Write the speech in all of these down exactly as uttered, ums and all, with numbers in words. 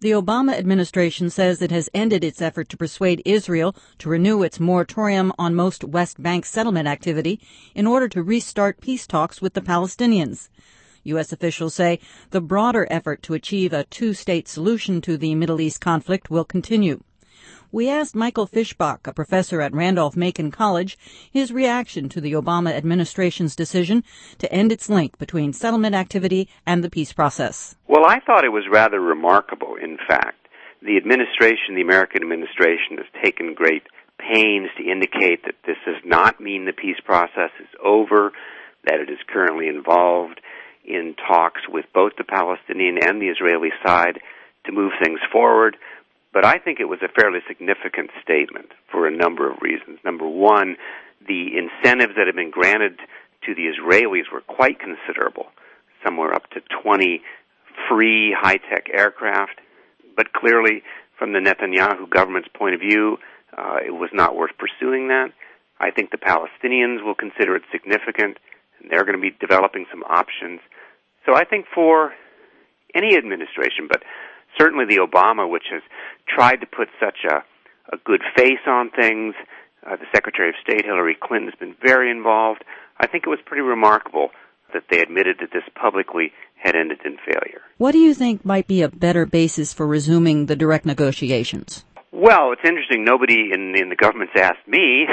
The Obama administration says it has ended its effort to persuade Israel to renew its moratorium on most West Bank settlement activity in order to restart peace talks with the Palestinians. U S officials say the broader effort to achieve a two-state solution to the Middle East conflict will continue. We asked Michael Fischbach, a professor at Randolph-Macon College, his reaction to the Obama administration's decision to end its link between settlement activity and the peace process. Well, I thought it was rather remarkable, in fact. The administration, the American administration, has taken great pains to indicate that this does not mean the peace process is over, that it is currently involved in talks with both the Palestinian and the Israeli side to move things forward. But I think it was a fairly significant statement for a number of reasons. Number one, the incentives that have been granted to the Israelis were quite considerable, somewhere up to twenty free high-tech aircraft. But clearly, from the Netanyahu government's point of view, uh, it was not worth pursuing that. I think the Palestinians will consider it significant, and they're going to be developing some options. So I think for any administration, but certainly the Obama, which has tried to put such a, a good face on things, uh, the Secretary of State, Hillary Clinton, has been very involved. I think it was pretty remarkable that they admitted that this publicly had ended in failure. What do you think might be a better basis for resuming the direct negotiations? Well, it's interesting. Nobody in, in the government's asked me,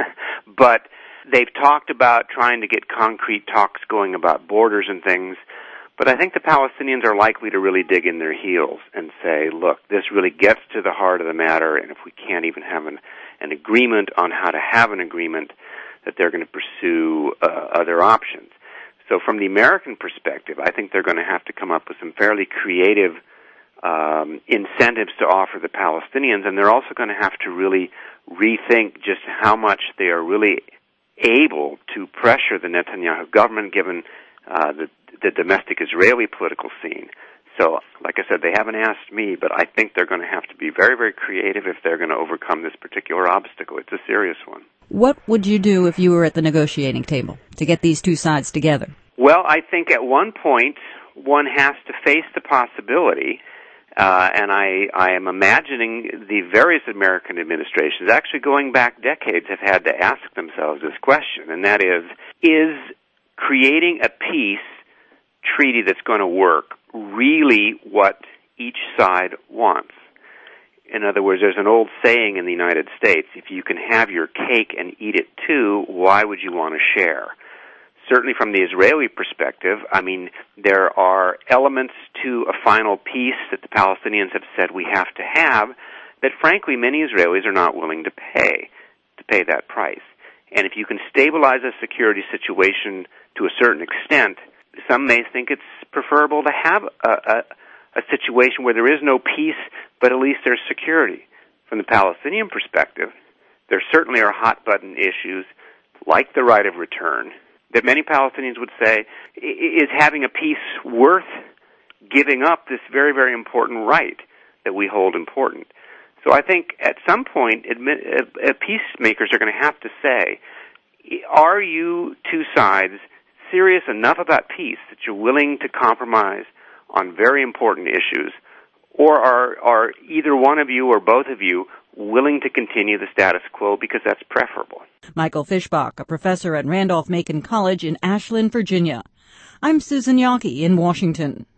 but they've talked about trying to get concrete talks going about borders and things. But I think the Palestinians are likely to really dig in their heels and say, look, this really gets to the heart of the matter, and if we can't even have an, an agreement on how to have an agreement, that they're going to pursue uh, other options. So from the American perspective, I think they're going to have to come up with some fairly creative um, incentives to offer the Palestinians, and they're also going to have to really rethink just how much they are really able to pressure the Netanyahu government, given uh, the the domestic Israeli political scene. So, like I said, they haven't asked me, but I think they're going to have to be very, very creative if they're going to overcome this particular obstacle. It's a serious one. What would you do if you were at the negotiating table to get these two sides together? Well, I think at one point one has to face the possibility, uh, and I, I am imagining the various American administrations, actually going back decades, have had to ask themselves this question, and that is, is creating a peace treaty that's going to work really what each side wants? In other words, there's an old saying in the United States, if you can have your cake and eat it too, why would you want to share? Certainly from the Israeli perspective, I mean, there are elements to a final peace that the Palestinians have said we have to have that, frankly, many Israelis are not willing to pay, to pay that price. And if you can stabilize a security situation to a certain extent, some may think it's preferable to have a, a, a situation where there is no peace, but at least there's security. From the Palestinian perspective, there certainly are hot-button issues, like the right of return, that many Palestinians would say, is having a peace worth giving up this very, very important right that we hold important? So I think at some point, admit, uh, peacemakers are going to have to say, are you two sides serious enough about peace that you're willing to compromise on very important issues, or are, are either one of you or both of you willing to continue the status quo because that's preferable? Michael Fischbach, a professor at Randolph-Macon College in Ashland, Virginia. I'm Susan Yockey in Washington.